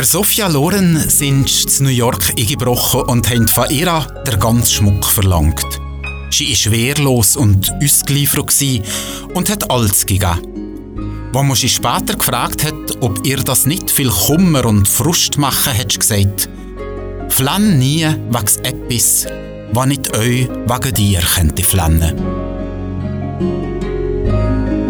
Der Sophia Loren sind zu New York eingebrochen und haben von ihr den ganzen Schmuck verlangt. Sie war wehrlos und ausgeliefert und hat alles gegeben. Als man sie später gefragt hat, ob ihr das nicht viel Kummer und Frust machen, hat sie gesagt: «Flann nie wegen etwas, was nicht euch wegen dir könnte flannen.»